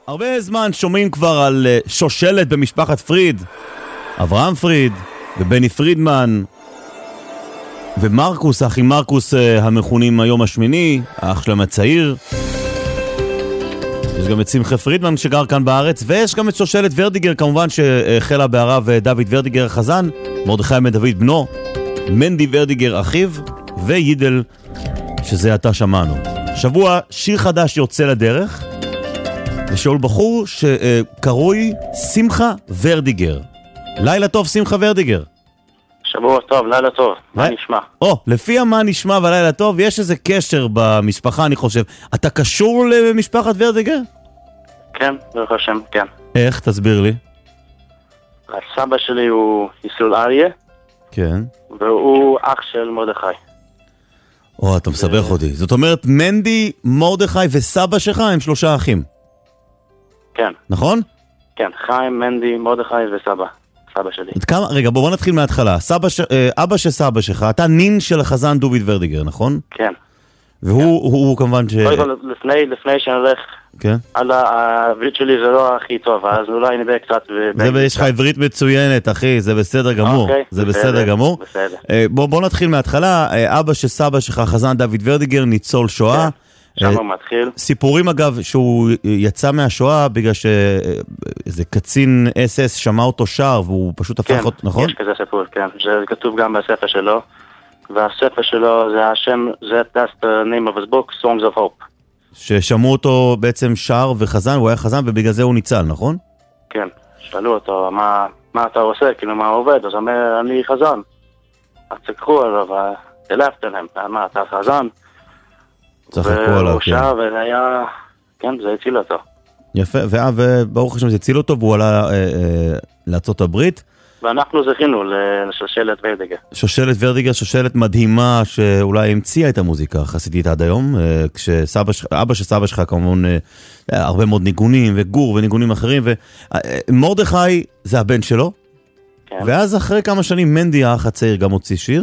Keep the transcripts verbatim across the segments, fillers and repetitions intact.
הרבה זמן שומעים כבר על uh, שושלת במשפחת פריד, אברהם פריד ובני פרידמן ומרקוס, האחים מרקוס uh, המכונים היום השמיני, האח שלהם הצעיר. יש גם את שמחה פרידמן שגר כאן בארץ, ויש גם את שושלת ורדיגר כמובן שהחלה בערב דוד ורדיגר החזן, מרדכי בן דוד בנו, מנדי ורדיגר אחיו ויידל שזה עתה שמענו. שבוע שיר חדש יוצא לדרך ושאול בחור שקרוי שמחה ורדיגר. לילה טוב שמחה ורדיגר. שבוע טוב, לילה טוב. מה נשמע? או, לפי מה נשמע ולילה טוב, יש איזה קשר במשפחה אני חושב. אתה קשור למשפחת ורדיגר? כן, ברוך השם, כן. איך? תסביר לי. הסבא שלי הוא ישראל אריה. כן. והוא אח של מרדכי. או, אתה מסבך אותי. זאת אומרת, מנדי, מרדכי וסבא שלך הם שלושה אחים. כן. נכון? כן, חיים, מנדי, מרדכי וסבא. סבא שלי. כמה, רגע, בוא נתחיל מההתחלה. סבא ש... אבא של סבא שלך, אתה נין של החזן דוד ורדיגר, נכון? כן. והוא כן. הוא, הוא כמובן ש... לפני, לפני שנלך, כן. על העברית שלי זה לא הכי טוב, אז אולי נדע קצת... זה יש לך עברית מצוינת, אחי, זה בסדר גמור. אוקיי, זה בסדר, בסדר גמור. בסדר. בוא, בוא נתחיל מההתחלה. אבא של סבא שלך, החזן דוד ורדיגר, ניצול שואה. כן. שם הוא מתחיל. סיפורים אגב שהוא יצא מהשואה בגלל שאיזה קצין אס אס שמע אותו שר והוא פשוט הפך אותו, נכון? כן, יש כזה סיפור, כן. זה כתוב גם בספר שלו. והספר שלו זה השם, זה that's the name of his book, Songs of Hope. ששמעו אותו בעצם שר וחזן, הוא היה חזן ובגלל זה הוא ניצל, נכון? כן. שאלו אותו, מה, מה אתה עושה? כאילו, מה עובד? אז הוא אומר, אני חזן. אז צחקו עליו, תלפתם להם, מה, אתה חזן? צחקו עליו, והוא שר, וזה היה, כן, זה הציל אותו. יפה, וברוך השם זה הציל אותו, והוא עלה לארצות הברית. ואנחנו זכינו לשושלת ורדיגר. שושלת ורדיגר, שושלת מדהימה, שאולי המציאה את המוזיקה החסידית עד היום, כשאבא של סבא שלך כמובן, הרבה מאוד ניגונים, וגור וניגונים אחרים, ומרדכי זה הבן שלו, כן. ואז אחרי כמה שנים מנדי האח הצעיר גם הוציא שיר,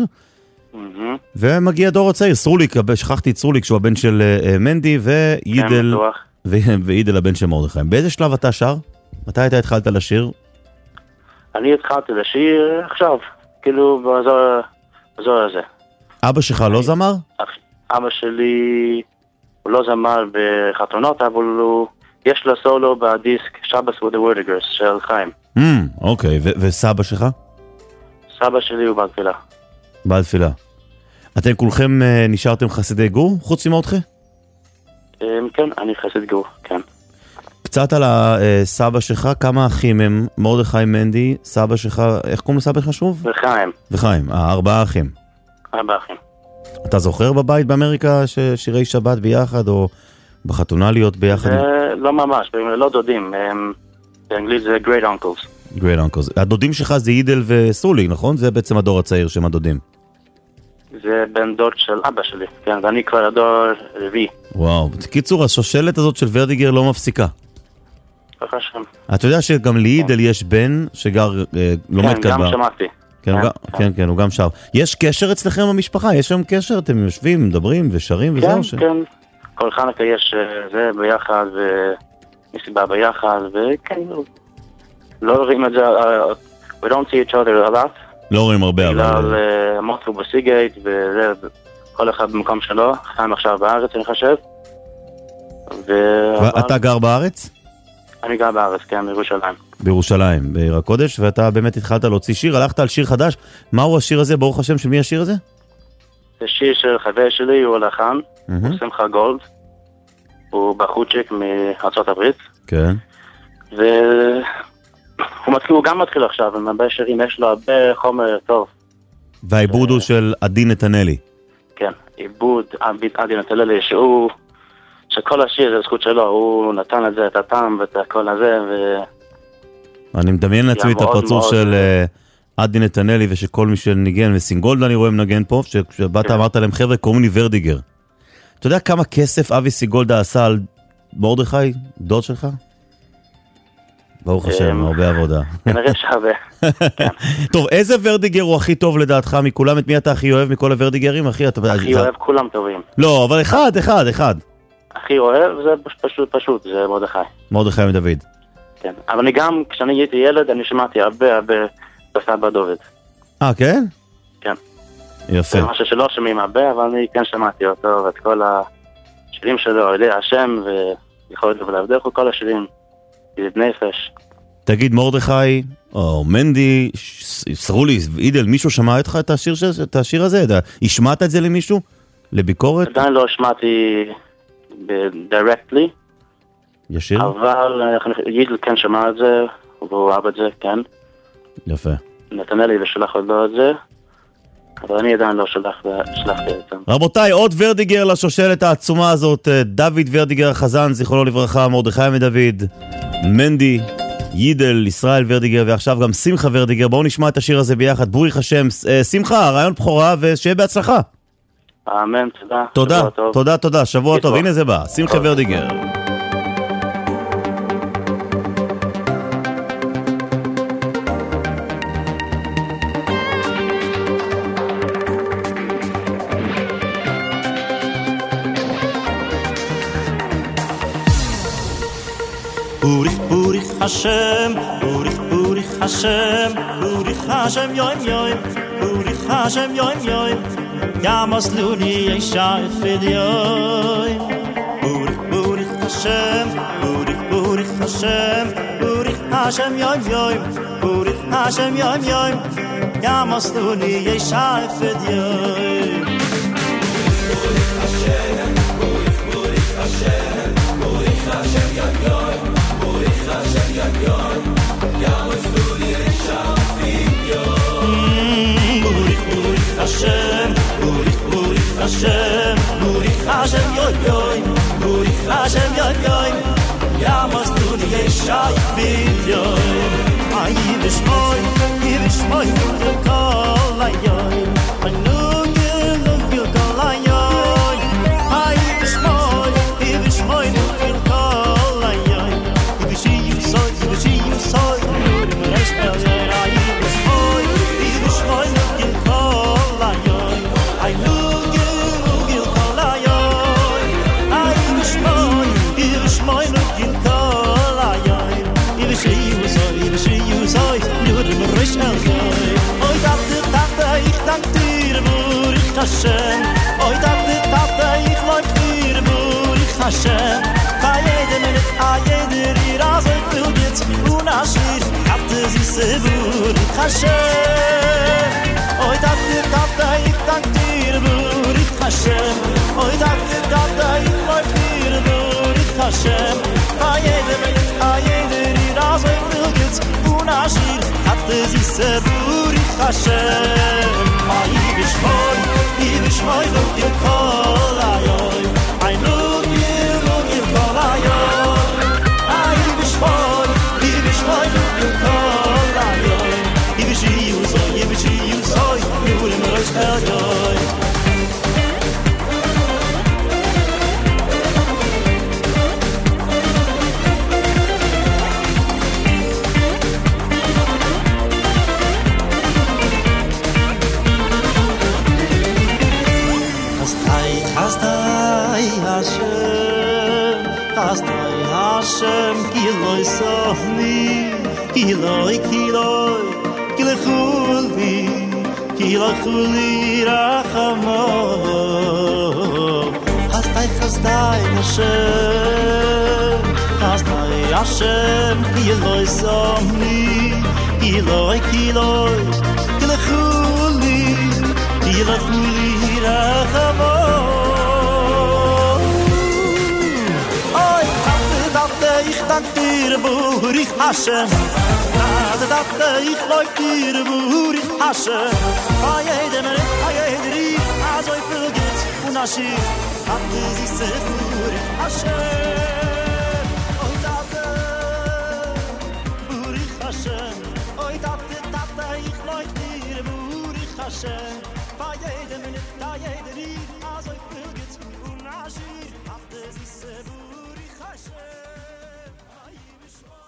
ומגיע דור הצעיר, סרוליק, שכחתי את סרוליק שהוא הבן של מנדי, ויידל, ויידל הבן של מרדכי. באיזה שלב אתה שר? מתי אתה התחלת לשיר? אני התחלתי לשיר עכשיו, כאילו באזור הזה. אבא שלך לא זמר? אבא שלי הוא לא זמר בחתונות, אבל יש לו סולו בדיסק שבס with the Verdigers של חיים. אוקיי, וסבא שלך? סבא שלי הוא בתפילה. בתפילה. אתם כולכם נשארתם חסידי גור, חוץ ממרדכי? כן, אני חסיד גור, כן. קצת על הסבא שלך, כמה אחים הם? מרדכי, מנדי, סבא שלך, איך קוראים לסבא שלך שוב? וחיים. וחיים, ארבעה אחים. ארבעה אחים. אתה זוכר בבית באמריקה ששירי שבת ביחד, או בחתונליות ביחד? לא ממש, לא דודים. באנגלית זה great uncles. great uncles. הדודים שלך זה יידל וסרוליק, נכון? זה בעצם הדור הצעיר שהם הדודים. זה בן דוד של אבא שלי, כן, ואני כבר הדור רביעי. וואו, בקיצור, השושלת הזאת של ורדיגר לא מפסיקה. ככה שם. אתה יודע שגם לידל יש בן שגר, לומד כאן. כן, גם שמעתי. כן, כן, הוא גם שר. יש קשר אצלכם במשפחה? יש שם קשר? אתם יושבים, מדברים ושרים וזהו? כן, כן. כל חנוכה יש זה ביחד, ומסיבה ביחד, וכן, לא רואים את זה, we don't see each other a lot. לא רואים הרבה, אבל... בגלל מוטו בסיגייט, וכל אחד במקום שלו, חיים עכשיו בארץ, אני חושב. ואתה גר בארץ? אני גר בארץ, כן, בירושלים. בירושלים, בעיר הקודש, ואתה באמת התחלת להוציא שיר, הלכת על שיר חדש. מהו השיר הזה, ברוך השם, של מי השיר הזה? זה שיר של חבר שלי, הוא הלחן, הוא שמחה גולד, הוא בחוצ'יק מארצות הברית. כן. ו... הוא מתחיל, הוא גם מתחיל עכשיו, עם הרבה שירים, יש לו הרבה חומר טוב. והעיבוד הוא של עדי נתנאלי. כן, עיבוד עדי נתנאלי, שהוא, שכל השיר זה זכות שלו, הוא נתן את זה, את הטעם ואת הכל הזה, ו... אני מדמיין לעצמי את הפרצוף של עדי נתנאלי, ושכל מי שניגן, וסינגולד אני רואה מנגן פה, שבאת אמרת להם, חבר'ה, קוראים לי ורדיגר. אתה יודע כמה כסף אבי סיגולדה עשה על מרדכי, דוד שלך? ברוך השם, הרבה עבודה. כנראה שווה. טוב, איזה ורדיגר הוא הכי טוב לדעתך מכולם? את מי אתה הכי אוהב מכל הוורדיגרים? הכי אוהב, כולם טובים. לא, אבל אחד, אחד, אחד. הכי אוהב זה פשוט פשוט, זה מרדכי. מרדכי בן דוד. כן, אבל אני גם, כשאני הייתי ילד, אני שמעתי הרבה הרבה בסבא דוד. אה, כן? כן. יפה. זה משהו שלא שומעים הרבה, אבל אני כן שמעתי אותו, ואת כל השירים שלו, על ידי השם, ויכול להיות ולהבדך כל השירים, ידיד נפש. תגיד, מרדכי, או מנדי, סרולי, אידל, מישהו שמע איתך את השיר, את השיר הזה? השמעת את זה למישהו? לביקורת? עדיין לא שמעתי דירקטלי. ישיר? אבל יידל כן שמע את זה, והוא אהב את זה, כן. יפה. נתנאלי ושלח לו את זה, אבל אני עדיין לא שלחתי את זה. רבותיי, עוד ורדיגר לשושלת העצומה הזאת, דוד ורדיגר חזן, זיכרונו לברכה, מרדכי בן דוד, מנדי, יידל, ישראל ורדיגר, ועכשיו גם שמחה ורדיגר. בואו נשמע את השיר הזה ביחד. בוריך השם. שמחה, רעיון בחורה, ושיהיה בהצלחה. אמן, תודה. תודה, תודה, תודה, שבוע טוב. הנה זה בא, שמחה ורדיגר. Burich, Burich Hashem, Burich, Burich Hashem, Burich Hashem, yoim, yoim, Burich Hashem, yoim, yoim, Yamos Luni, Yeshai, Fidyoim. Burich, Burich Hashem, Burich, Burich Hashem, Burich Hashem, yoim, yoim, Burich Hashem, yoim, yoim, Yamos Luni, Yeshai, Fidyoim. Burich Hashem, Burich, Burich Hashem, Burich Hashem, yoim, yoim, Hashem Yom Yamos Luni Yeshai Fidyoim. Burich Burich Hashem, Burich Burich Hashem, Burich Hashem Yom Yom, Burich Hashem Yom Yom, Yamos Luni Yeshai Fidyoim. Ayi v'shmoy, ayi v'shmoy, kol hayom, anu gil gil kol hayom. Ayi v'shmoy, ayi v'shmoy, kol hayom. Soy, nur im Rechtspel, ja, ich bin schmoi, ich bin schmoi, gil kol ayoy. I look, look, gil kol ayoy. Ich bin schmoi, ich bin schmoi, gil kol ayoy. Ich bin schiu, soy, ich bin schiu, soy, nur im Rechtspel, ja. Oi, dachte, dachte, ich dank dir, Burich Hashem. Oi, dachte, dachte, ich leuk dir, Burich Hashem. Bei jedem Minute, a jeder ihr Asel füllt jetzt unashir, hatte sie se Burich Hashem. Oi, dachte, dachte, ich dank dir, Burich Hashem. Oi, dachte, dachte, ich leuk dir, Burich Hashem. Bei jedem Minute, a jeder ihr Asel füllt jetzt unashir, hatte sie se Burich Hashem. Ai, ich bin schmoi, ich bin schmoi, look, ihr kol ayoy. I look, you look, ihr kol ayoy. Ai, ich bin schmoi, ich bin schmoi, look, ihr kol ayoy. Ich bin schiu, soy, ich bin schiu, soy, nur im Rechtspel, joy. Hastai Hashem, Kiloi Sohni, Kiloi, Kiloi, Kiloi Chuli, Kiloi Chuli Rachamo. Hastai, Hastai Hashem, Hastai Hashem, Kiloi Sohni, Kiloi, Kiloi, Kiloi Chuli, Kiloi Chuli Rachamo. Ich dank dir, Burich Hashem. Nade dachte, ich läuf dir, Burich Hashem. Bei jedem Ritt, bei jeder Ritt, also ich will geht und Aschir. Hatte sie se Burich Hashem. Oi dachte, Burich Hashem. Oi dachte, dachte, ich läuf dir, Burich Hashem. Bei jedem Ritt, bei jeder Ritt, also ich will geht und Aschir. Hatte sie se Burich Hashem. Ay,